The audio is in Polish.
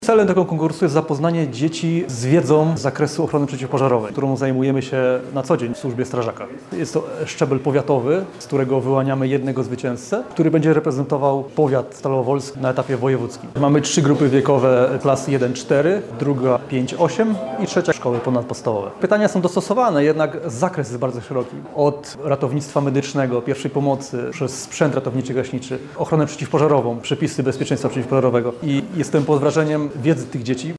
Celem tego konkursu jest zapoznanie dzieci z wiedzą z zakresu ochrony przeciwpożarowej, którą zajmujemy się na co dzień w służbie strażaka. Jest to szczebel powiatowy, z którego wyłaniamy jednego zwycięzcę, który będzie reprezentował powiat stalowolski na etapie wojewódzkim. Mamy 3 grupy wiekowe, klasy 1-4, druga 5-8 i trzecia szkoły ponadpodstawowe. Pytania są dostosowane, jednak zakres jest bardzo szeroki. Od ratownictwa medycznego, pierwszej pomocy, przez sprzęt ratowniczy-gaśniczy, ochronę przeciwpożarową, przepisy bezpieczeństwa przeciwpożarowego. I jestem pod wrażeniem wiedzy tych dzieci.